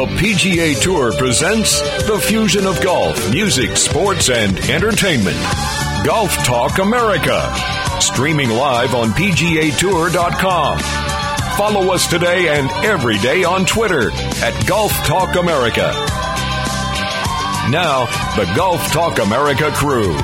The PGA Tour presents the fusion of golf, music, sports, and entertainment. Golf Talk America. Streaming live on PGAtour.com. Follow us today and every day on Twitter at Golf Talk America. Now, the Golf Talk America crew.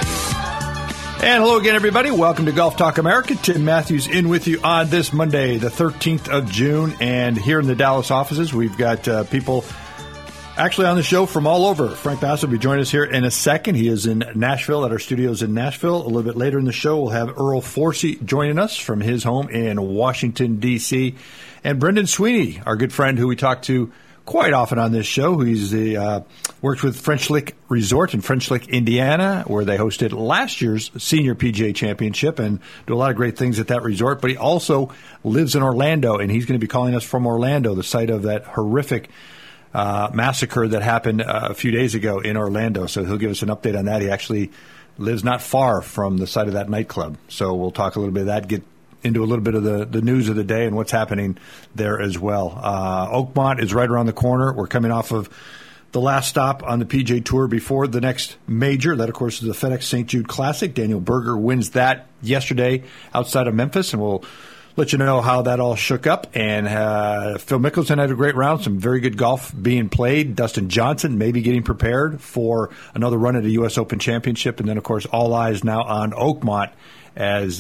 And hello again, everybody. Welcome to Golf Talk America. Tim Matthews in with you on this Monday, the 13th of June. And here in the Dallas offices, we've got people actually on the show from all over. Frank Bassett will be joining us here in a second. He is in Nashville at our studios in Nashville. A little bit later in the show, we'll have Earl Forsey joining us from his home in Washington, D.C. And Brendan Sweeney, our good friend who we talk to quite often on this show. He's works with French Lick Resort in French Lick, Indiana, where they hosted last year's Senior PGA Championship and do a lot of great things at that resort. But he also lives in Orlando, and he's going to be calling us from Orlando, the site of that horrific massacre that happened a few days ago in Orlando. So he'll give us an update on that. He actually lives not far from the site of that nightclub. So we'll talk a little bit of that, get into a little bit of the news of the day and what's happening there as well. Oakmont is right around the corner. We're coming off of the last stop on the PGA Tour before the next major. That, of course, is the FedEx St. Jude Classic. Daniel Berger wins that yesterday outside of Memphis, and we'll let you know how that all shook up. And Phil Mickelson had a great round, some very good golf being played. Dustin Johnson maybe getting prepared for another run at a U.S. Open Championship. And then, of course, all eyes now on Oakmont, as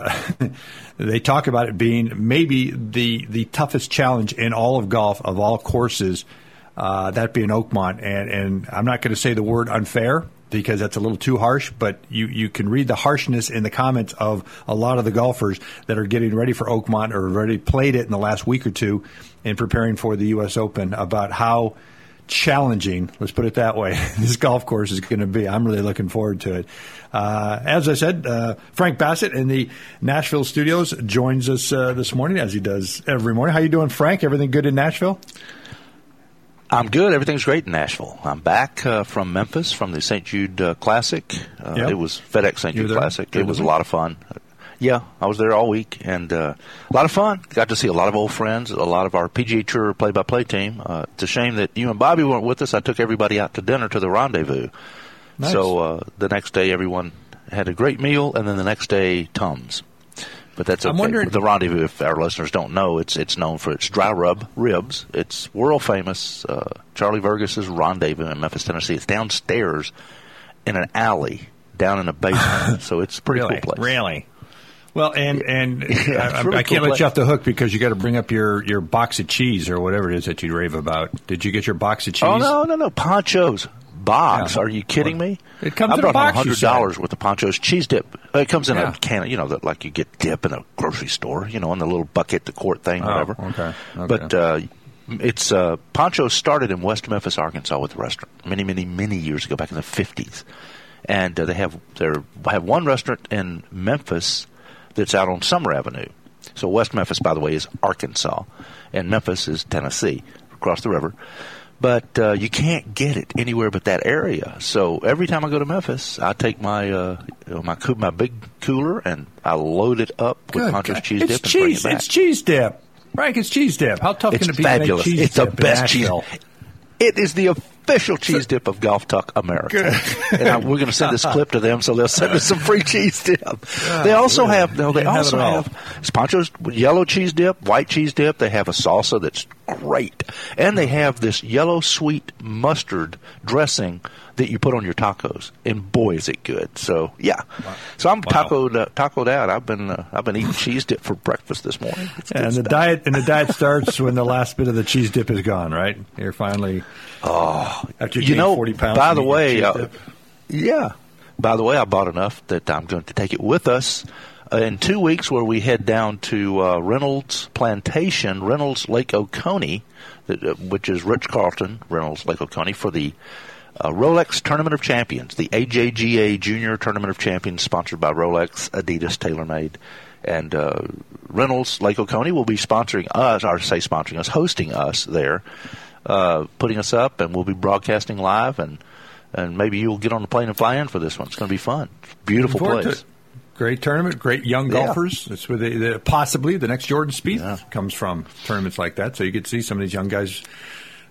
they talk about it being maybe the toughest challenge in all of golf, of all courses, that being Oakmont. And I'm not going to say the word unfair because that's a little too harsh, but you can read the harshness in the comments of a lot of the golfers that are getting ready for Oakmont or already played it in the last week or two in preparing for the U.S. Open, about how challenging, let's put it that way, this golf course is going to be. I'm really looking forward to it. As I said, Frank Bassett in the Nashville studios joins us this morning, as he does every morning. How you doing, Frank? Everything good in Nashville? I'm good. Everything's great in Nashville. I'm back from Memphis from the St. Jude Classic. It was FedEx St. Jude Classic. It was a lot of fun. Yeah, I was there all week, and a lot of fun. Got to see a lot of old friends, a lot of our PGA Tour play-by-play team. It's a shame that you and Bobby weren't with us. I took everybody out to dinner to the Rendezvous. Nice. So the next day, everyone had a great meal, and then the next day, Tums. But that's okay. I'm wondering, the Rendezvous, if our listeners don't know, it's known for its dry rub ribs. It's world famous. Charlie Vergas's Rendezvous in Memphis, Tennessee. It's downstairs in an alley down in a basement. So it's a pretty cool place. Really? Well, and yeah, I can't let you off the hook because you got to bring up your box of cheese or whatever it is that you rave about. Did you get your box of cheese? Oh, no. Ponchos. Box. Yeah. Are you kidding me? It comes in a box. $100 worth of Ponchos. Cheese dip. It comes in a can, that like you get dip in a grocery store, in the little bucket, the quart thing, whatever. Okay. But it's Ponchos started in West Memphis, Arkansas with a restaurant many years ago, back in the 50s. And they have one restaurant in Memphis that's out on Summer Avenue. So West Memphis, by the way, is Arkansas, and Memphis is Tennessee, across the river. But you can't get it anywhere but that area. So every time I go to Memphis, I take my my big cooler and I load it up with Ponchos cheese dip and bring it back. It's cheese dip, Frank. It's cheese dip. How tough can it be fabulous. to make cheese it's dip? It's the best cheese. It is the official cheese dip of Golf Talk America. And we're going to send this clip to them, so they'll send us some free cheese dip. They also have Ponchos yellow cheese dip, white cheese dip. They have a salsa that's great. And they have this yellow sweet mustard dressing that you put on your tacos, and boy, is it good! So yeah, so I'm tacoed out. I've been eating cheese dip for breakfast this morning. And the diet starts when the last bit of the cheese dip is gone. Right? You're finally after you gain 40 pounds. By the way, By the way, I bought enough that I'm going to take it with us in 2 weeks, where we head down to Reynolds Plantation, Reynolds Lake Oconee, which is Ritz-Carlton, Reynolds Lake Oconee, for the Rolex Tournament of Champions, the AJGA Junior Tournament of Champions, sponsored by Rolex, Adidas, TaylorMade. And Reynolds Lake Oconee will be sponsoring us, hosting us there, putting us up, and we'll be broadcasting live, and maybe you'll get on the plane and fly in for this one. It's going to be fun. Beautiful place. Great tournament, great young golfers. That's where possibly the next Jordan Spieth comes from, tournaments like that. So you get to see some of these young guys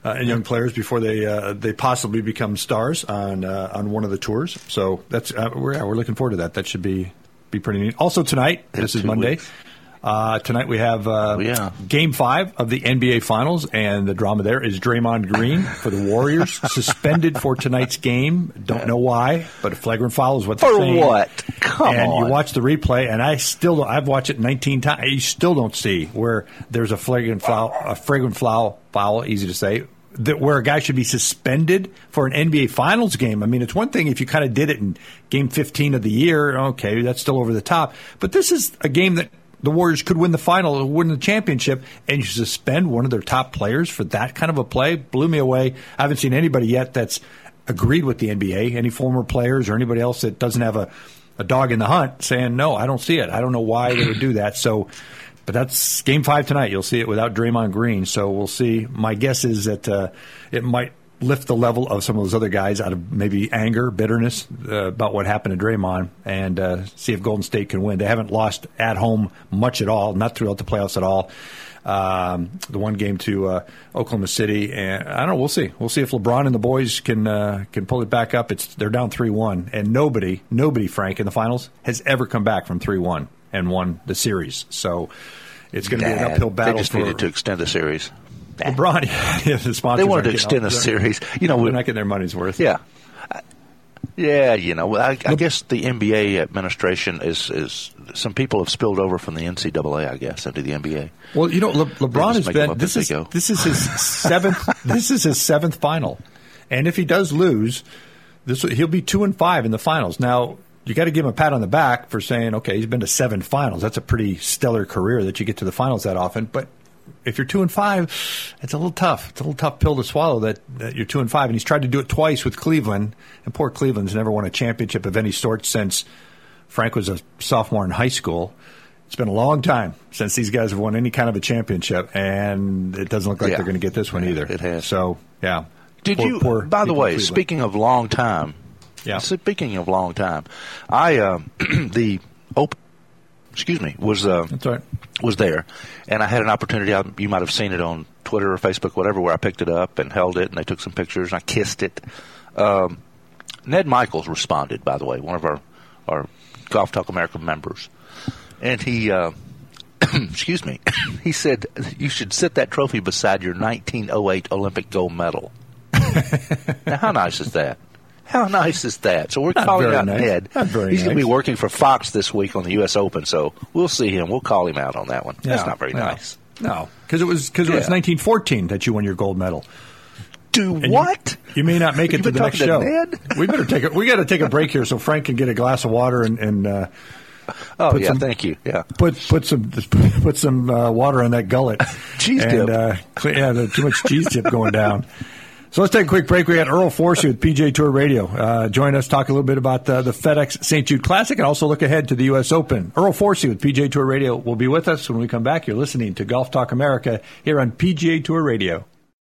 young players before they possibly become stars on one of the tours. So that's we're looking forward to that. That should be pretty neat. Also tonight, this is Monday. Tonight we have Game 5 of the NBA Finals, and the drama there is Draymond Green for the Warriors suspended for tonight's game. Don't know why, but a flagrant foul is what they're saying. For what? Come on. You watch the replay, and I've watched it 19 times. You still don't see where there's a flagrant foul, easy to say, where a guy should be suspended for an NBA Finals game. I mean, it's one thing if you kind of did it in Game 15 of the year. Okay, that's still over the top. But this is a game that the Warriors could win the final, win the championship, and you suspend one of their top players for that kind of a play. Blew me away. I haven't seen anybody yet that's agreed with the NBA, any former players or anybody else that doesn't have a dog in the hunt, saying, no, I don't see it. I don't know why they would do that. So, but that's Game 5 tonight. You'll see it without Draymond Green. So we'll see. My guess is that it might lift the level of some of those other guys out of maybe anger, bitterness about what happened to Draymond, and see if Golden State can win. They haven't lost at home much at all, not throughout the playoffs at all. The one game to Oklahoma City, and I don't know. We'll see. We'll see if LeBron and the boys can pull it back up. They're down 3-1, and nobody, Frank, in the finals has ever come back from 3-1 and won the series. So it's going to be an uphill battle. They just needed to extend the series. LeBron, the sponsors, they wanted to extend a series. They're not getting their money's worth. Yeah. I guess the NBA administration is some people have spilled over from the NCAA, I guess, into the NBA. Well, LeBron has been. This is his seventh. This is his seventh final, and if he does lose, he'll be 2-5 in the finals. Now you got to give him a pat on the back for saying, okay, he's been to 7 finals. That's a pretty stellar career that you get to the finals that often, but if you're 2-5, it's a little tough. It's a little tough pill to swallow that you're 2-5. And he's tried to do it twice with Cleveland, and poor Cleveland's never won a championship of any sort since Frank was a sophomore in high school. It's been a long time since these guys have won any kind of a championship, and it doesn't look like they're going to get this one either. It has. So, yeah. By the way, speaking of long time, the Open, was that's right. Was there, and I had an opportunity. You might have seen it on Twitter or Facebook, whatever, where I picked it up and held it, and they took some pictures, and I kissed it. Ned Michaels responded, by the way, one of our Golf Talk America members, and he, he said, you should sit that trophy beside your 1908 Olympic gold medal. Now, how nice is that? How nice is that? So we're calling out Ned. He's going to be working for Fox this week on the U.S. Open, so we'll see him. We'll call him out on that one. That's not very nice. No, because it was 1914 that you won your gold medal. What? You may not make it to the next show. Ned? We got to take a break here so Frank can get a glass of water and thank you. Yeah, put some water on that gullet. Cheese dip. Too much cheese dip going down. So let's take a quick break. We had Earl Forsey with PGA Tour Radio. Join us, talk a little bit about the FedEx St. Jude Classic, and also look ahead to the U.S. Open. Earl Forsey with PGA Tour Radio will be with us when we come back. You're listening to Golf Talk America here on PGA Tour Radio.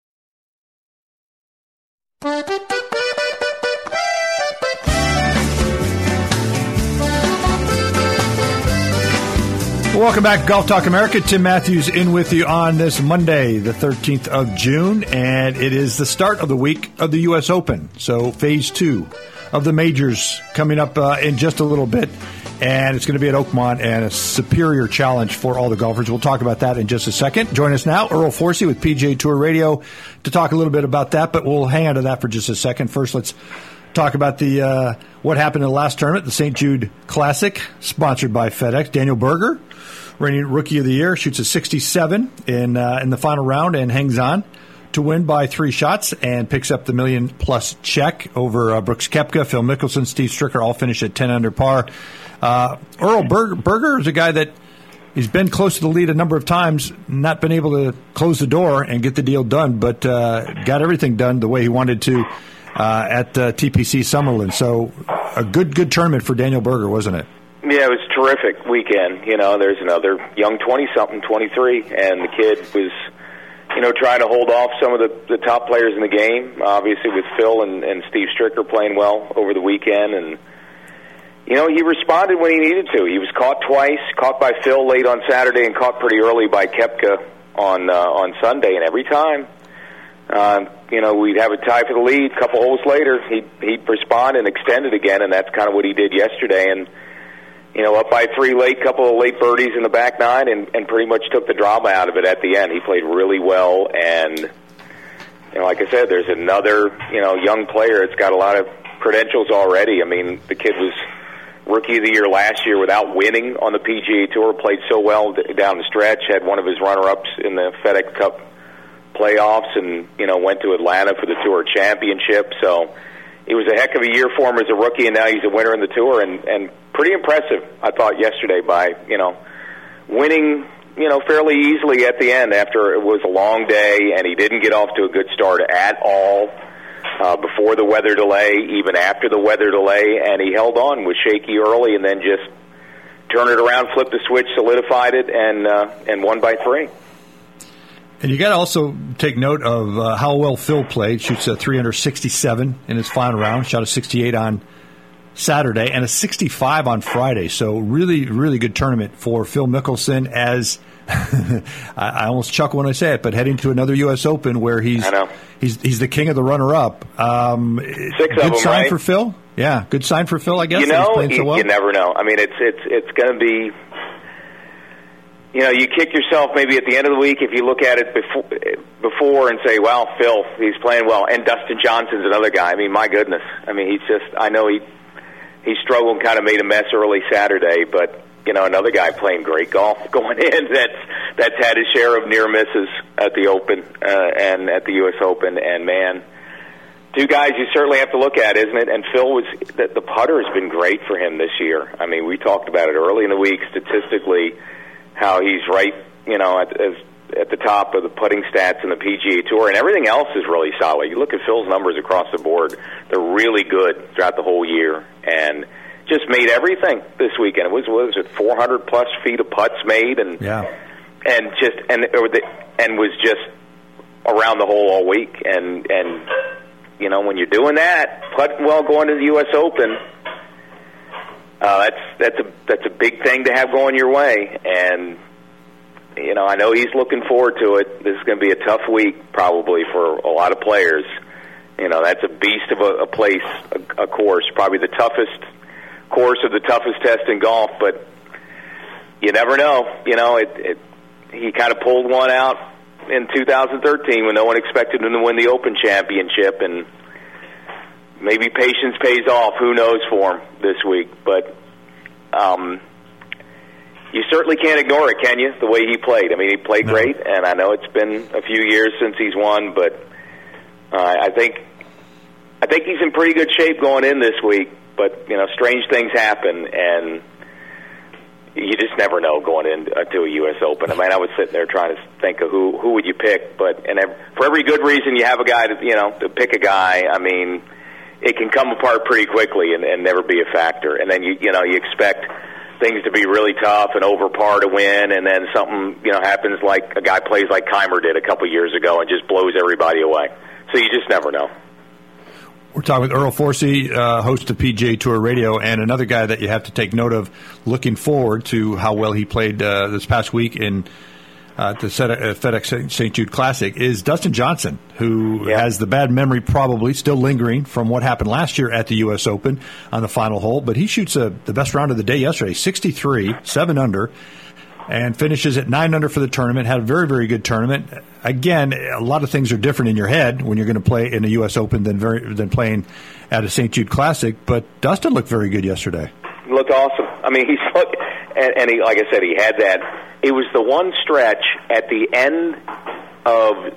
Welcome back to Golf Talk America. Tim Matthews in with you on this Monday, the 13th of June, and it is the start of the week of the U.S. Open. So phase 2 of the majors coming up in just a little bit, and it's going to be at Oakmont and a superior challenge for all the golfers. We'll talk about that in just a second. Join us now, Earl Forsey with PGA Tour Radio, to talk a little bit about that, but we'll hang on to that for just a second. First, let's talk about the what happened in the last tournament, the St. Jude Classic, sponsored by FedEx. Daniel Berger, reigning Rookie of the Year, shoots a 67 in the final round and hangs on to win by 3 shots and picks up the $1 million+ check over Brooks Koepka, Phil Mickelson, Steve Stricker, all finished at 10 under par. Earl Berger is a guy that he's been close to the lead a number of times, not been able to close the door and get the deal done, but got everything done the way he wanted to at TPC Summerlin. So a good tournament for Daniel Berger, wasn't it? Yeah, it was a terrific weekend. There's another young 20-something, 23, and the kid was, trying to hold off some of the top players in the game, obviously with Phil and Steve Stricker playing well over the weekend. And, he responded when he needed to. He was caught twice, caught by Phil late on Saturday and caught pretty early by Koepka on Sunday. And every time we'd have a tie for the lead. A couple holes later, he'd respond and extend it again, and that's kind of what he did yesterday. And, up by 3 late, couple of late birdies in the back nine, and pretty much took the drama out of it at the end. He played really well, and, like I said, there's another, young player that's got a lot of credentials already. I mean, the kid was Rookie of the Year last year without winning on the PGA Tour, played so well down the stretch, had one of his runner-ups in the FedEx Cup playoffs, and, went to Atlanta for the Tour Championship. So it was a heck of a year for him as a rookie, and now he's a winner in the Tour, and pretty impressive, I thought, yesterday by, winning, fairly easily at the end after it was a long day, and he didn't get off to a good start at all before the weather delay, even after the weather delay, and he held on, was shaky early, and then just turned it around, flipped the switch, solidified it, and won by 3. And you got to also take note of how well Phil played. Shoots a 367 in his final round. Shot a 68 on Saturday and a 65 on Friday. So really, really good tournament for Phil Mickelson. As I almost chuckle when I say it, but heading to another U.S. Open where he's the king of the runner-up. 6 of good them, sign right? for Phil. Yeah, good sign for Phil. I guess. He's playing so well. You never know. I mean, it's going to be. You kick yourself maybe at the end of the week if you look at it before and say, well, Phil, he's playing well. And Dustin Johnson's another guy. I mean, my goodness. I mean, I know he struggled and kind of made a mess early Saturday, but, another guy playing great golf going in that's had his share of near misses at the Open and at the U.S. Open. And, man, 2 guys you certainly have to look at, isn't it? And Phil the putter has been great for him this year. I mean, we talked about it early in the week statistically, how he's right, at the top of the putting stats in the PGA Tour, and everything else is really solid. You look at Phil's numbers across the board; they're really good throughout the whole year, and just made everything this weekend. It was 400 plus feet of putts made, and was just around the hole all week. And when you're doing that, putting well going to the U.S. Open. That's a big thing to have going your way, and I know he's looking forward to it. This is going to be a tough week probably for a lot of players. That's a beast of a place, a course, probably the toughest course or the toughest test in golf. But you never know. He kind of pulled one out in 2013 when no one expected him to win the Open Championship, and maybe patience pays off. Who knows for him this week? But you certainly can't ignore it, can you? The way he played. I mean, he played great, and I know it's been a few years since he's won, but I think he's in pretty good shape going in this week. But strange things happen, and you just never know going into a U.S. Open. I mean, I was sitting there trying to think of who would you pick, but for every good reason, you have a guy to pick a guy. I mean, it can come apart pretty quickly and never be a factor. And then you expect things to be really tough and over par to win, and then something happens like a guy plays like Keimer did a couple years ago and just blows everybody away. So you just never know. We're talking with Earl Forsey, host of PGA Tour Radio, and another guy that you have to take note of, looking forward to how well he played this past week in the FedEx St. Jude Classic, is Dustin Johnson, who has the bad memory probably still lingering from what happened last year at the U.S. Open on the final hole. But he shoots the best round of the day yesterday, 63, 7 under, and finishes at 9 under for the tournament. Had a very, very good tournament. Again, a lot of things are different in your head when you're going to play in a U.S. Open than playing at a St. Jude Classic. But Dustin looked very good yesterday. Looked awesome. I mean, he's looked, and he, like I said, he had that. It was the one stretch at the end of,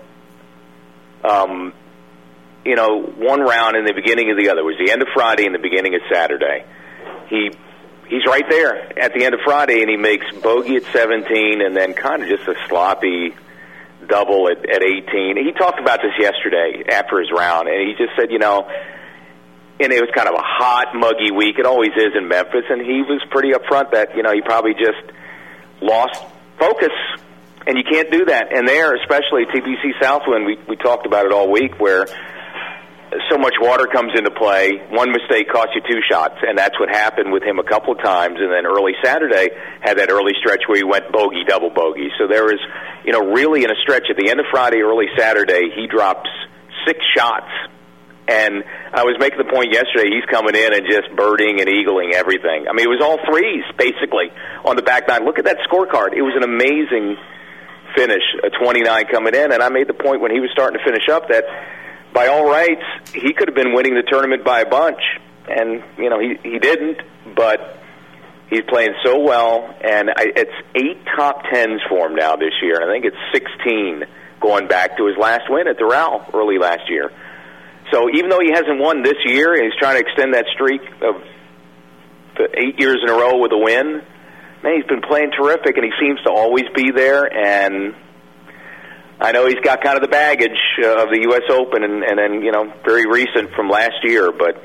one round and the beginning of the other. It was the end of Friday and the beginning of Saturday. He's right there at the end of Friday, and he makes bogey at 17 and then kind of just a sloppy double at 18. He talked about this yesterday after his round, and he just said, and it was kind of a hot, muggy week. It always is in Memphis, and he was pretty upfront that, he probably just lost focus, and you can't do that. And there, especially TPC Southwind, we talked about it all week, where so much water comes into play. One mistake costs you 2 shots, and that's what happened with him a couple of times. And then early Saturday had that early stretch where he went bogey, double bogey. So really in a stretch at the end of Friday, early Saturday, he drops 6 shots. And I was making the point yesterday, he's coming in and just birding and eagling everything. I mean, it was all threes, basically, on the back nine. Look at that scorecard. It was an amazing finish, a 29 coming in. And I made the point when he was starting to finish up that, by all rights, he could have been winning the tournament by a bunch. And, he didn't, but he's playing so well. And it's 8 top 10s for him now this year. And I think it's 16 going back to his last win at Doral early last year. So even though he hasn't won this year, and he's trying to extend that streak of the 8 years in a row with a win, man, he's been playing terrific, and he seems to always be there. And I know he's got kind of the baggage of the U.S. Open and then, very recent from last year, but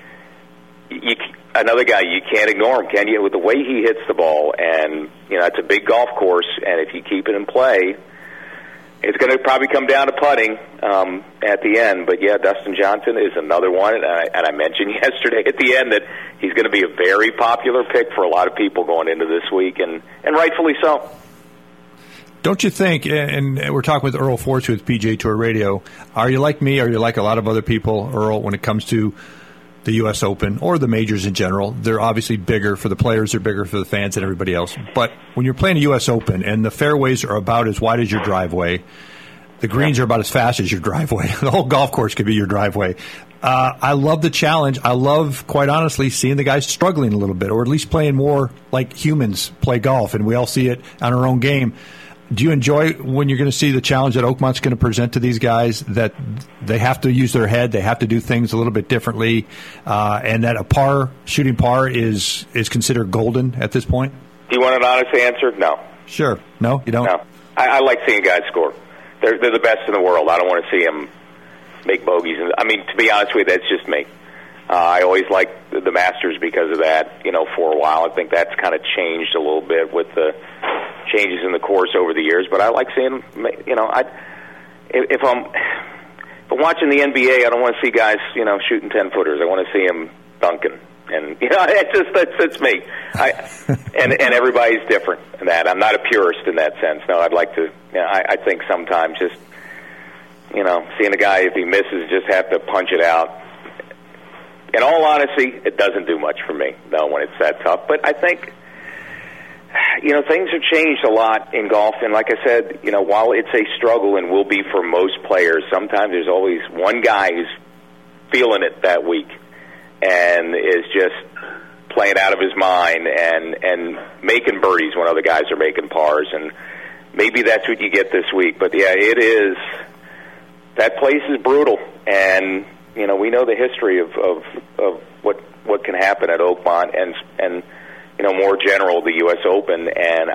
another guy, you can't ignore him, can you? With the way he hits the ball, and, it's a big golf course, and if you keep it in play, it's going to probably come down to putting at the end. But, yeah, Dustin Johnson is another one. And I mentioned yesterday at the end that he's going to be a very popular pick for a lot of people going into this week, and rightfully so. Don't you think, and we're talking with Earl Force with PGA Tour Radio, are you like me, or are you like a lot of other people, Earl, when it comes to the U.S. Open or the majors in general? They're obviously bigger for the players, they're bigger for the fans and everybody else. But when you're playing a U.S. Open and the fairways are about as wide as your driveway, the greens are about as fast as your driveway, the whole golf course could be your driveway. I love the challenge. I love, quite honestly, seeing the guys struggling a little bit, or at least playing more like humans play golf, and we all see it on our own game. Do you enjoy when you're going to see the challenge that Oakmont's going to present to these guys, that they have to use their head, they have to do things a little bit differently, and that shooting par is considered golden at this point? Do you want an honest answer? No. Sure. No, you don't? No. I like seeing guys score. They're the best in the world. I don't want to see them make bogeys. I mean, to be honest with you, that's just me. I always liked the Masters because of that, for a while. I think that's kind of changed a little bit with the changes in the course over the years. But I like seeing, if I'm watching the NBA, I don't want to see guys, shooting 10-footers. I want to see them dunking. And, that's me. And everybody's different in that. I'm not a purist in that sense. No, I'd like to, I think sometimes just, seeing a guy, if he misses, just have to punch it out. In all honesty, it doesn't do much for me, though, when it's that tough. But I think, things have changed a lot in golf. And like I said, while it's a struggle and will be for most players, sometimes there's always one guy who's feeling it that week and is just playing out of his mind and making birdies when other guys are making pars. And maybe that's what you get this week. But, yeah, it is. That place is brutal. And we know the history of what can happen at Oakmont and more general the U.S. Open, and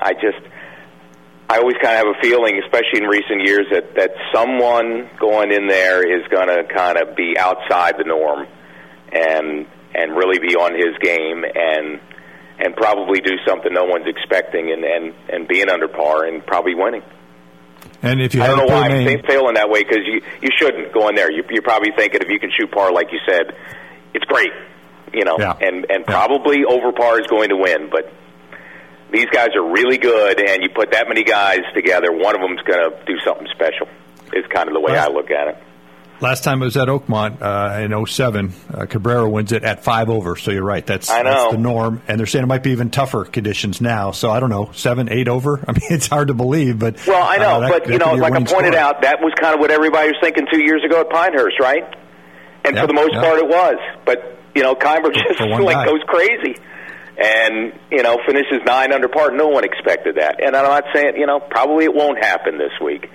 I always kind of have a feeling, especially in recent years, that someone going in there is going to kind of be outside the norm and really be on his game and probably do something no one's expecting and being under par and probably winning. And if you I don't know why I'm failing that way, because you shouldn't go in there. You're probably thinking if you can shoot par, like you said, it's great, and probably over par is going to win. But these guys are really good, and you put that many guys together, one of them's going to do something special. Is kind of the way I look at it. Last time it was at Oakmont in 2007, Cabrera wins it at 5 over. So you're right. That's the norm. And they're saying it might be even tougher conditions now. So I don't know, 7, 8 over? I mean, it's hard to believe. But well, I know. But, like I pointed out, that was kind of what everybody was thinking 2 years ago at Pinehurst, right? And for the most part it was. But, Keimer just goes crazy. And, finishes 9 under par. No one expected that. And I'm not saying, probably it won't happen this week.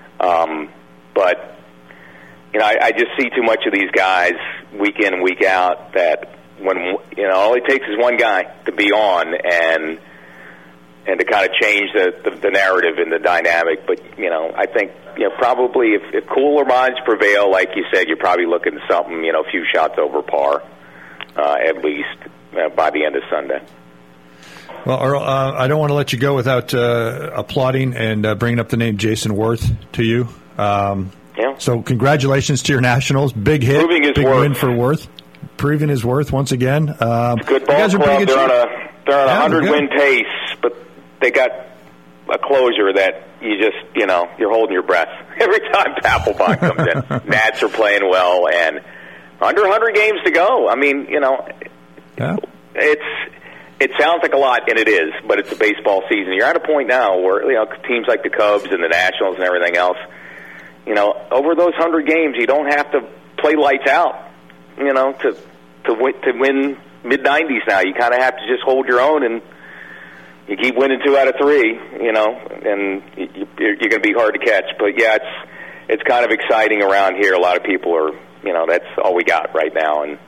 But... I just see too much of these guys week in and week out that when, all it takes is one guy to be on and to kind of change the narrative and the dynamic. But, I think, probably if cooler minds prevail, like you said, you're probably looking at something, a few shots over par, at least by the end of Sunday. Well, Earl, I don't want to let you go without applauding and bringing up the name Jason Worth to you. Yeah. So congratulations to your Nationals. Big hit. Big win for Worth. Proving his worth once again. It's a good ball club. They're on a 100-win pace, but they got a closer that you're holding your breath every time Papelbon comes in. Nats are playing well, and under 100 games to go. I mean, yeah. It sounds like a lot, and it is, but it's a baseball season. You're at a point now where teams like the Cubs and the Nationals and everything else, over those 100 games, you don't have to play lights out, to win mid-90s now. You kind of have to just hold your own, and you keep winning 2 out of 3, and you're going to be hard to catch. But, yeah, it's kind of exciting around here. A lot of people are, that's all we got right now. And,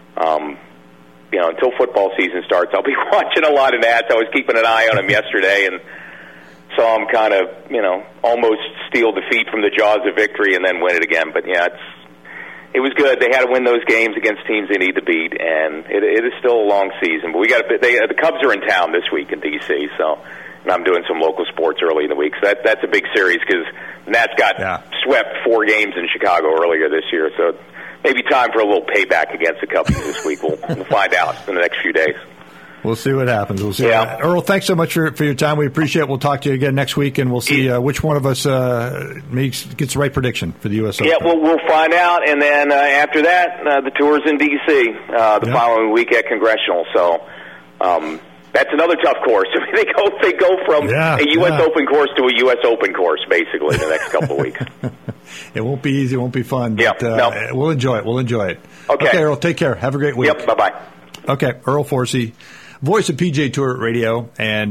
until football season starts, I'll be watching a lot of Nats. I was keeping an eye on them yesterday and saw them kind of, almost steal defeat from the jaws of victory and then win it again. But, yeah, it was good. They had to win those games against teams they need to beat, and it is still a long season. But the Cubs are in town this week in D.C., and I'm doing some local sports early in the week. So that's a big series because the Nats got swept 4 games in Chicago earlier this year. So maybe time for a little payback against the Cubs this week. We'll find out in the next few days. We'll see what happens. Earl, thanks so much for your time. We appreciate it. We'll talk to you again next week, and we'll see which one of us gets the right prediction for the U.S. Open. Yeah, we'll find out, and then after that, the tour's in D.C. The following week at Congressional. So that's another tough course. I mean, they go from a U.S. Open course to a U.S. Open course, basically, in the next couple of weeks. It won't be easy. It won't be fun. But, no. We'll enjoy it. Okay, Earl, take care. Have a great week. Yep, bye-bye. Okay, Earl Forsey, voice of PGA Tour Radio, and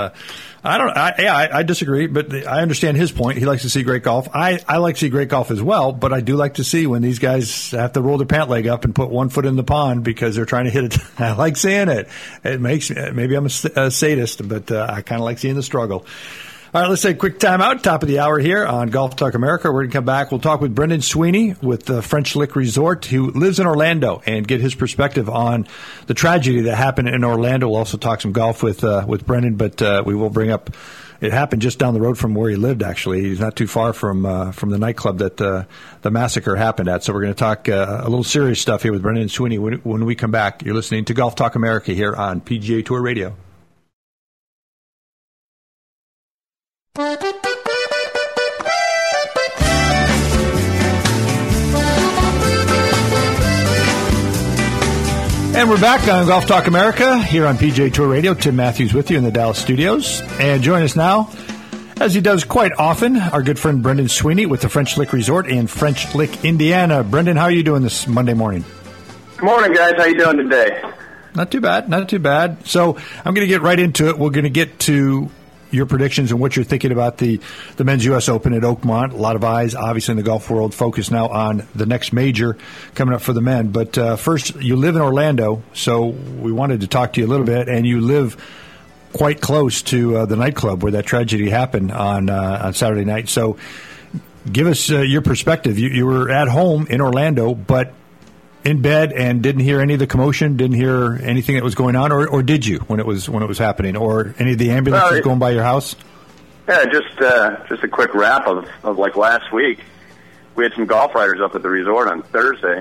I disagree, but I understand his point. He likes to see great golf. I like to see great golf as well, but I do like to see when these guys have to roll their pant leg up and put one foot in the pond because they're trying to hit it. I like seeing it. It makes maybe I'm a sadist, but I kind of like seeing the struggle. All right, let's take a quick time out. Top of the hour here on Golf Talk America. We're going to come back. We'll talk with Brendan Sweeney with the French Lick Resort, who lives in Orlando, and get his perspective on the tragedy that happened in Orlando. We'll also talk some golf with Brendan, but we will bring up it happened just down the road from where he lived, actually. He's not too far from the nightclub that the massacre happened at. So we're going to talk a little serious stuff here with Brendan Sweeney when we come back. You're listening to Golf Talk America here on PGA Tour Radio. And we're back on Golf Talk America here on PGA Tour Radio. Tim Matthews with you in the Dallas studios. And join us now, as he does quite often, our good friend Brendan Sweeney with the French Lick Resort in French Lick, Indiana. Brendan, how are you doing this Monday morning? Good morning, guys. How you doing today? Not too bad. So I'm going to get right into it. We're going to get to your predictions and what you're thinking about the Men's U.S. Open at Oakmont. A lot of eyes, obviously, in the golf world focused now on the next major coming up for the men. But first, you live in Orlando, so we wanted to talk to you a little bit, and you live quite close to the nightclub where that tragedy happened on Saturday night. So give us your perspective. You were at home in Orlando, but in bed and didn't hear any of the commotion, didn't hear anything that was going on, or did you when it was happening, or any of the ambulances going by your house? Yeah, just a quick wrap of like last week. We had some golf riders up at the resort on Thursday.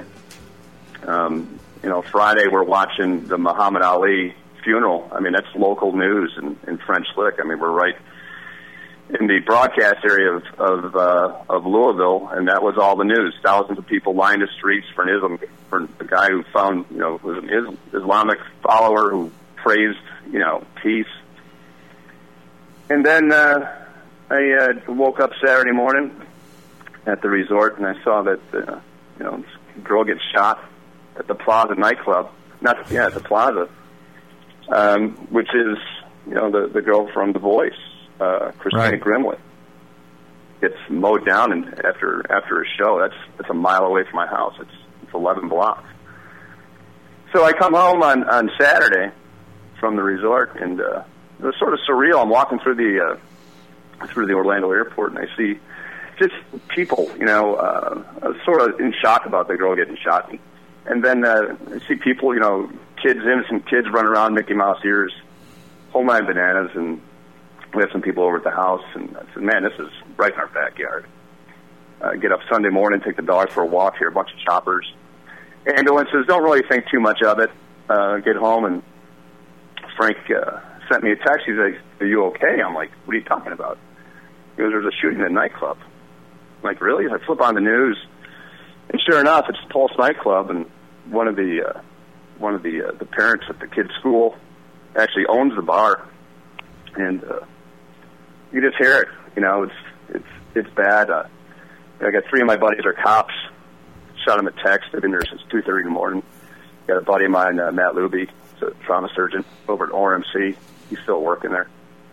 Friday we're watching the Muhammad Ali funeral. I mean, that's local news in French Lick. I mean, we're right in the broadcast area of Louisville, and that was all the news. Thousands of people lined the streets for the guy who found, was an Islamic follower who praised, peace. And then I woke up Saturday morning at the resort, and I saw that this girl gets shot at the Plaza nightclub. At the Plaza, which is the girl from The Voice. Christina Grimwood gets mowed down, and after a show, that's a mile away from my house. It's 11 blocks. So I come home on Saturday from the resort, and it was sort of surreal. I'm walking through the Orlando airport, and I see just people, sort of in shock about the girl getting shot, and then I see people, innocent kids running around Mickey Mouse ears, whole nine bananas, and we had some people over at the house, and I said, man, this is right in our backyard. Get up Sunday morning, take the dogs for a walk here, a bunch of choppers. Ambulances, don't really think too much of it. Get home, and Frank sent me a text. He are you okay? I'm like, what are you talking about? He goes, there's a shooting in a nightclub. I'm like, really? I flip on the news, and sure enough, it's Pulse nightclub, and one of the parents at the kid's school actually owns the bar, and you just hear it. You know, it's bad. I got 3 of my buddies are cops. Shot them a text. They've been there since 2:30 in the morning. Got a buddy of mine, Matt Luby, he's a trauma surgeon over at ORMC. He's still working there.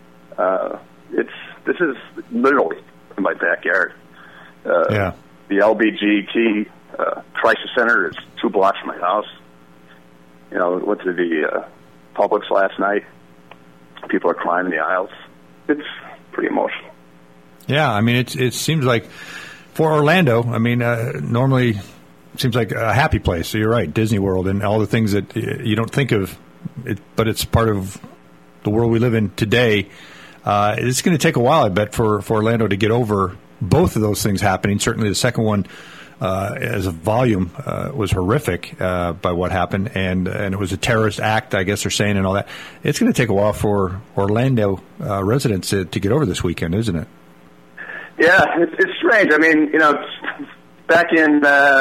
This is literally in my backyard. The LBGT crisis center is 2 blocks from my house. You know, went to the Publix last night. People are climbing the aisles. It's pretty emotional. Yeah, I mean, it seems like for Orlando, I mean, normally it seems like a happy place. So you're right, Disney World and all the things that you don't think of, but it's part of the world we live in today. It's going to take a while, I bet, for Orlando to get over both of those things happening. Certainly the second one, as a volume, was horrific by what happened, and it was a terrorist act, I guess they're saying, and all that. It's going to take a while for Orlando residents to get over this weekend, isn't it? Yeah, it's strange. I mean, you know, back in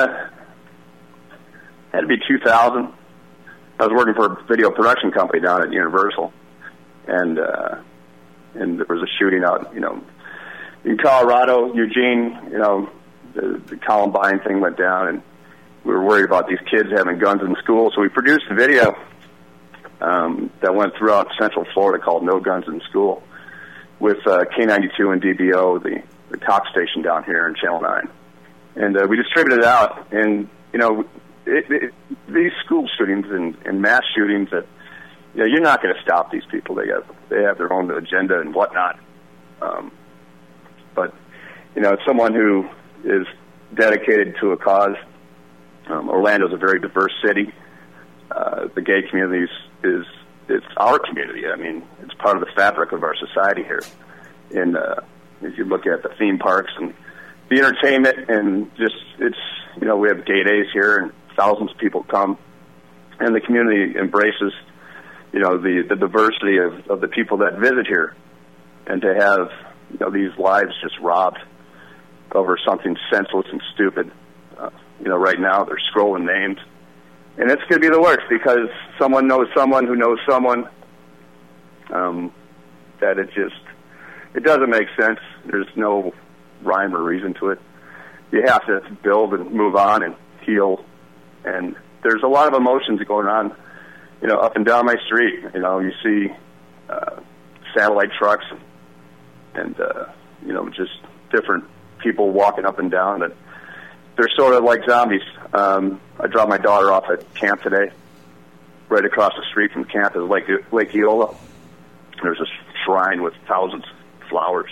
had to be 2000. I was working for a video production company down at Universal, and there was a shooting out, you know, in Colorado, Eugene. You know, the Columbine thing went down, and we were worried about these kids having guns in school. So we produced a video that went throughout Central Florida called "No Guns in School" with K92 and DBO, the talk station down here in Channel 9, and we distributed it out. And you know, these school shootings and mass shootings that, you know, you're not going to stop these people. They have their own agenda and whatnot. But you know, it's someone who is dedicated to a cause. Orlando's a very diverse city. The gay community it's our community. I mean, it's part of the fabric of our society here. And if you look at the theme parks and the entertainment, and just you know, we have gay days here, and thousands of people come, and the community embraces, you know, the diversity of the people that visit here, and to have, you know, these lives just robbed over something senseless and stupid. You know, right now they're scrolling names, and it's going to be the worst because someone knows someone who knows someone. That it doesn't make sense. There's no rhyme or reason to it. You have to build and move on and heal. And there's a lot of emotions going on, you know, up and down my street. You know, you see satellite trucks and you know, just different people walking up and down. That they're sort of like zombies. I dropped my daughter off at camp today. Right across the street from camp is Lake Eola. There's a shrine with thousands of flowers.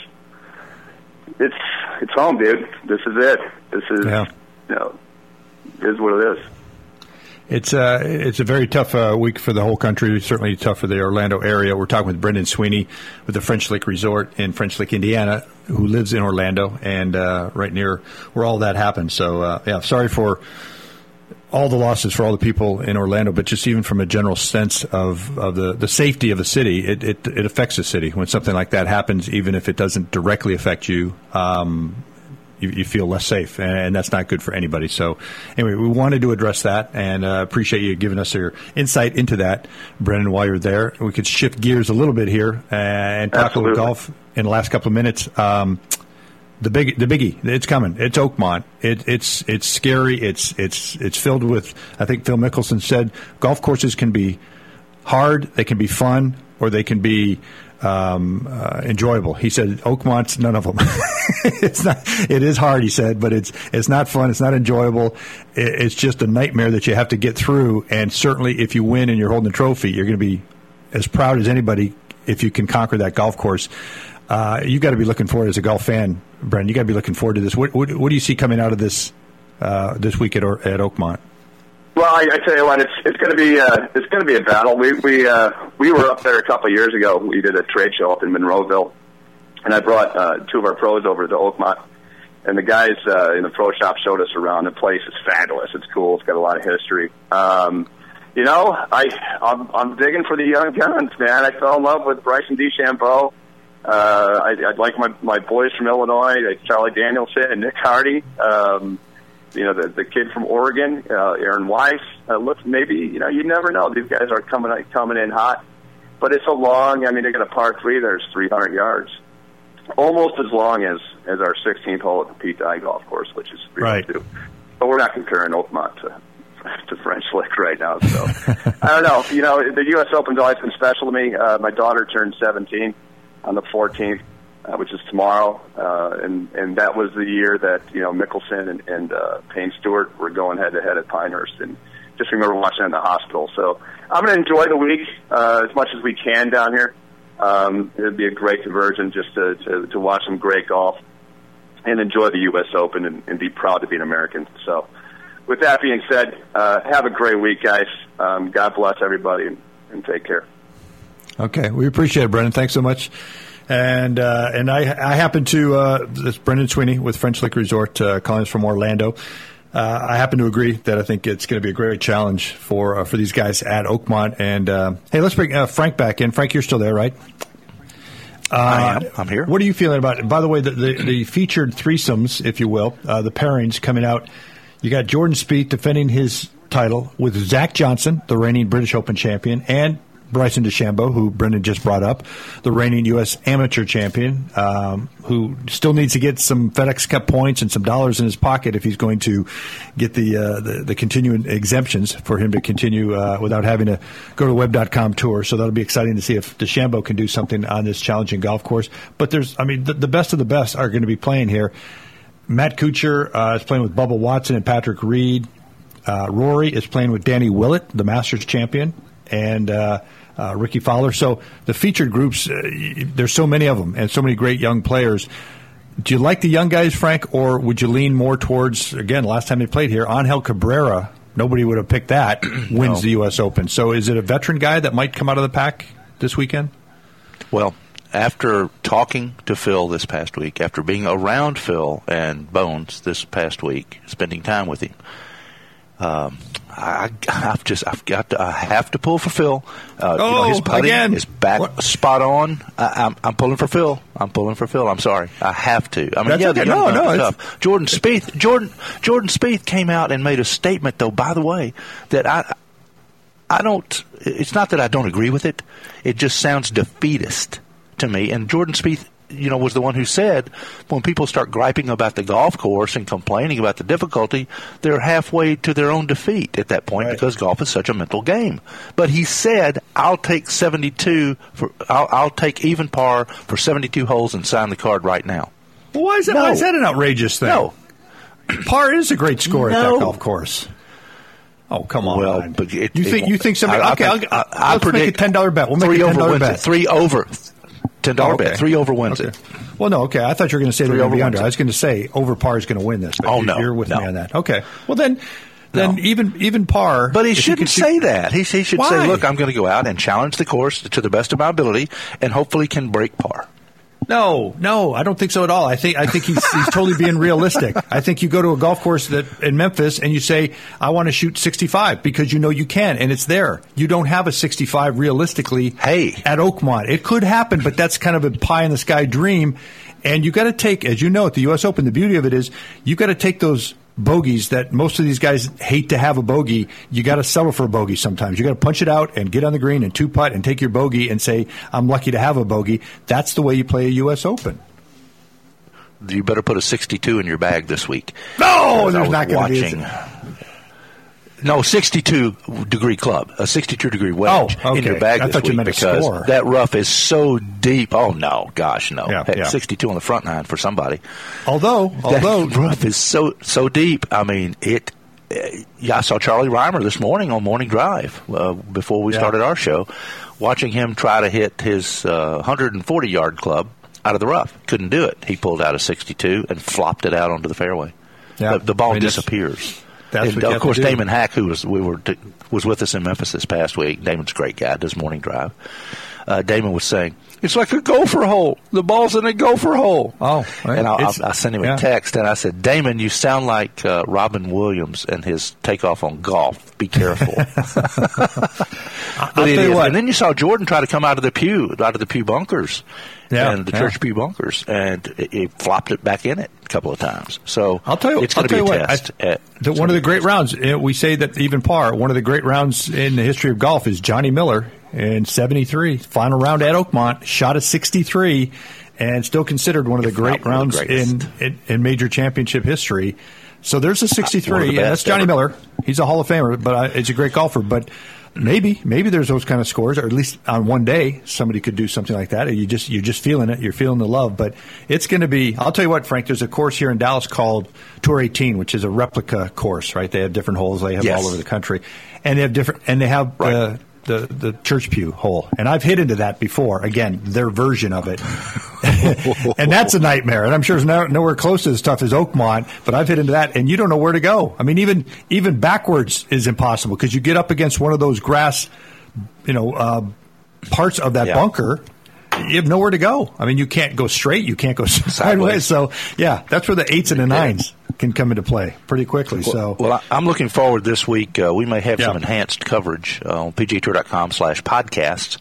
It's home, dude. This is it. This is, you know, is what it is. It's a very tough week for the whole country. Certainly tough for the Orlando area. We're talking with Brendan Sweeney with the French Lick Resort in French Lick, Indiana, who lives in Orlando and right near where all that happened. So, sorry for all the losses for all the people in Orlando, but just even from a general sense of the safety of the city, it affects the city. When something like that happens, even if it doesn't directly affect you, you feel less safe, and that's not good for anybody. So anyway, we wanted to address that, and appreciate you giving us your insight into that, Brendan, while you're there. We could shift gears a little bit here and talk a little golf in the last couple of minutes. The biggie, it's coming. It's Oakmont. It's scary. It's filled with, I think Phil Mickelson said, golf courses can be hard, they can be fun, or they can be enjoyable. He said Oakmont's none of them. It's not. It is hard, he said, but it's not fun. It's not enjoyable. It's just a nightmare that you have to get through. And certainly, if you win and you're holding the trophy, you're going to be as proud as anybody if you can conquer that golf course. You got to be looking forward as a golf fan, Brendan. You got to be looking forward to this. What do you see coming out of this week at Oakmont? Well, I tell you what, it's going to be a battle. We were up there a couple of years ago. We did a trade show up in Monroeville, and I brought 2 of our pros over to Oakmont, and the guys in the pro shop showed us around. The place is fabulous. It's cool. It's got a lot of history. I'm digging for the young guns, man. I fell in love with Bryson DeChambeau. I like my boys from Illinois, like Charlie Danielson and Nick Hardy. The kid from Oregon, Aaron Weiss. Look, maybe you never know. These guys are coming in hot, but it's a long. I mean, they got a par 3. There's 300 yards, almost as long as our 16th hole at the Pete Dye Golf Course, which is 302. But we're not comparing Oakmont to French Lick right now. So I don't know. The U.S. Open's always been special to me. My daughter turned 17 on the 14th, which is tomorrow, and that was the year that Mickelson and Payne Stewart were going head-to-head at Pinehurst, and just remember watching it in the hospital. So I'm going to enjoy the week as much as we can down here. It would be a great diversion just to watch some great golf and enjoy the U.S. Open and be proud to be an American. So with that being said, have a great week, guys. God bless everybody, and take care. Okay, we appreciate it, Brendan. Thanks so much. And I happen to this Brendan Sweeney with French Lick Resort, calling us from Orlando. I happen to agree that I think it's going to be a great challenge for these guys at Oakmont. And hey, let's bring Frank back in. Frank, you're still there, right? I am. I'm here. What are you feeling about it? By the way, the featured threesomes, if you will, the pairings coming out. You got Jordan Spieth defending his title with Zach Johnson, the reigning British Open champion, and Bryson DeChambeau, who Brendan just brought up, the reigning U.S. amateur champion, who still needs to get some FedEx Cup points and some dollars in his pocket if he's going to get the continuing exemptions for him to continue without having to go to web.com tour. So that'll be exciting to see if DeChambeau can do something on this challenging golf course. But the best of the best are going to be playing here. Matt Kuchar is playing with Bubba Watson and Patrick Reed. Rory is playing with Danny Willett, the Masters champion, and Ricky Fowler. So the featured groups, there's so many of them and so many great young players. Do you like the young guys, Frank, or would you lean more towards, again, last time they played here, Angel Cabrera, nobody would have picked that, wins the U.S. Open. So is it a veteran guy that might come out of the pack this weekend? Well, after talking to Phil this past week, after being around Phil and Bones this past week, spending time with him, I have to pull for Phil. His putting is back spot on. I'm pulling for Phil. I'm sorry. I have to. I mean, the young guns are tough. Jordan Spieth came out and made a statement, though, by the way, that I don't. It's not that I don't agree with it. It just sounds defeatist to me. And Jordan Spieth, was the one who said when people start griping about the golf course and complaining about the difficulty, they're halfway to their own defeat at that point, because golf is such a mental game. But he said, I'll take 72 I'll take even par for 72 holes and sign the card right now. Well, why is that an outrageous thing? No. Par is a great score at that golf course. Oh, come on. Well, but you think somebody? Let's make a $10 bet. We'll make a $10 bet. 3 over. $10 bet. 3 over wins it. Well, no, okay. I thought you were going to say they're going to be under. I was going to say over par is going to win this. But no. You're with me on that. Okay. Well, then even par. But he shouldn't say that. He should say, look, I'm going to go out and challenge the course to the best of my ability and hopefully can break par. No, I don't think so at all. I think he's totally being realistic. I think you go to a golf course in Memphis and you say, I want to shoot 65 because you can, and it's there. You don't have a 65 realistically at Oakmont. It could happen, but that's kind of a pie-in-the-sky dream. And you got to take, as you know, at the U.S. Open, the beauty of it is you got to take those bogeys that most of these guys hate to have a bogey. You got to settle for a bogey sometimes. You got to punch it out and get on the green and 2-putt and take your bogey and say, I'm lucky to have a bogey. That's the way you play a U.S. Open. You better put a 62 in your bag this week. No, there's not going to be. No, 62-degree club, a 62-degree wedge in your bag this week because that rough is so deep. Oh, no, gosh, no. Yeah. 62 on the front nine for somebody. Although that rough is so deep. I mean, I saw Charlie Reimer this morning on Morning Drive before we started our show, watching him try to hit his 140-yard club out of the rough. Couldn't do it. He pulled out a 62 and flopped it out onto the fairway. Yeah. The ball disappears. And of course, Damon Hack, who was with us in Memphis this past week. Damon's a great guy, does Morning Drive. Damon was saying, it's like a gopher hole. The ball's in a gopher hole. Oh, right. And I sent him a text, and I said, Damon, you sound like Robin Williams and his takeoff on golf. Be careful. I'll tell you what. And then you saw Jordan try to come out of the pew bunkers. Yeah, and the church pew bunkers, and it flopped it back in it a couple of times. So I'll tell you, it's going to be a test. One of the great rounds, we say that even par, one of the great rounds in the history of golf is Johnny Miller in '73, final round at Oakmont, shot a 63, and still considered one of the great rounds in major championship history. So there's a 63, and that's Johnny Miller. He's a Hall of Famer, but he's a great golfer. But maybe there's those kind of scores, or at least on one day somebody could do something like that. You're just feeling it. You're feeling the love. But it's going to be. I'll tell you what, Frank. There's a course here in Dallas called Tour 18, which is a replica course. Right? They have different holes. They have all over the country, and they have different. And they have the church pew hole, and I've hit into that before. Again, their version of it, and that's a nightmare. And I'm sure it's nowhere close to as tough as Oakmont, but I've hit into that, and you don't know where to go. I mean, even backwards is impossible because you get up against one of those grass, parts of that bunker. You have nowhere to go. I mean, you can't go straight. You can't go sideways. So, yeah, that's where the 8s and the 9s can come into play pretty quickly. Well, I'm looking forward this week. We may have some enhanced coverage on PGAtour.com/podcasts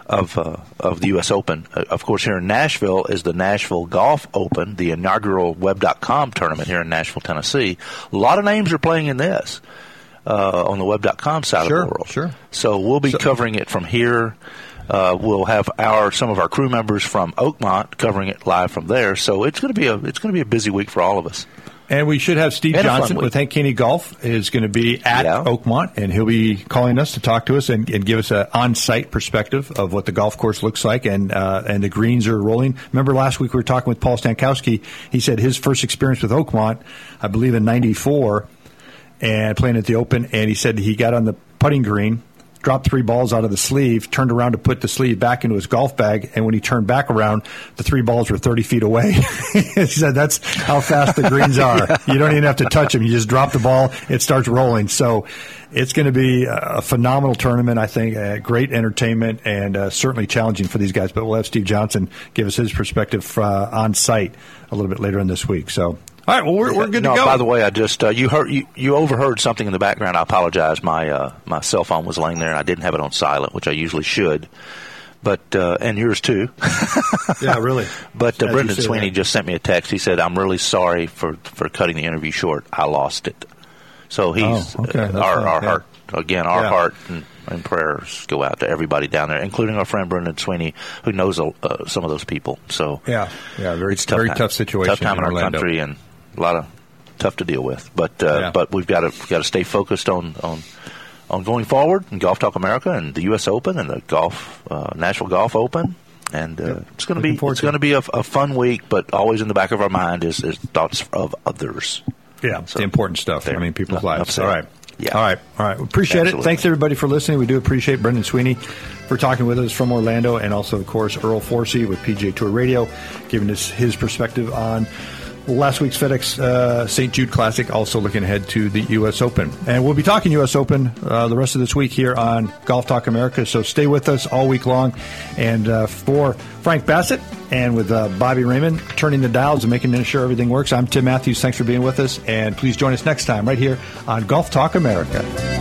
of the U.S. Open. Of course, here in Nashville is the Nashville Golf Open, the inaugural Web.com tournament here in Nashville, Tennessee. A lot of names are playing in this on the Web.com side of the world. Sure. So we'll be covering it from here. We'll have some of our crew members from Oakmont covering it live from there. So it's going to be a busy week for all of us. And we should have Steve Johnson with Hank Keeney Golf is going to be at Oakmont, and he'll be calling us to talk to us and give us an on-site perspective of what the golf course looks like and the greens are rolling. Remember last week we were talking with Paul Stankowski. He said his first experience with Oakmont, I believe in '94, and playing at the Open, and he said he got on the putting green, dropped 3 balls out of the sleeve, turned around to put the sleeve back into his golf bag, and when he turned back around, the 3 balls were 30 feet away. He said that's how fast the greens are. You don't even have to touch them. You just drop the ball, it starts rolling. So it's going to be a phenomenal tournament, I think, great entertainment, and certainly challenging for these guys. But we'll have Steve Johnson give us his perspective on site a little bit later in this week. So. All right, well, we're good to go. By the way, I just you overheard something in the background. I apologize. My cell phone was laying there, and I didn't have it on silent, which I usually should. But and yours too. Yeah, really. But Brendan Sweeney just sent me a text. He said, "I'm really sorry for cutting the interview short. I lost it." So he's our heart again. Our heart and prayers go out to everybody down there, including our friend Brendan Sweeney, who knows some of those people. So very tough situation. Tough time in our country and a lot of tough to deal with, but we've got to stay focused on going forward in Golf Talk America and the U.S. Open and the Nashville Golf Open, and it's going to be a fun week. But always in the back of our mind is thoughts of others. Yeah, so, the important stuff. There. I mean, people's lives. All right. Yeah. All right. Appreciate it. Thanks, everybody, for listening. We do appreciate Brendan Sweeney for talking with us from Orlando, and also, of course, Earl Forsey with PGA Tour Radio, giving us his perspective on last week's FedEx St. Jude Classic, also looking ahead to the U.S. Open. And we'll be talking U.S. Open the rest of this week here on Golf Talk America, so stay with us all week long. And for Frank Bassett and with Bobby Raymond turning the dials and making sure everything works, I'm Tim Matthews. Thanks for being with us, and please join us next time right here on Golf Talk America.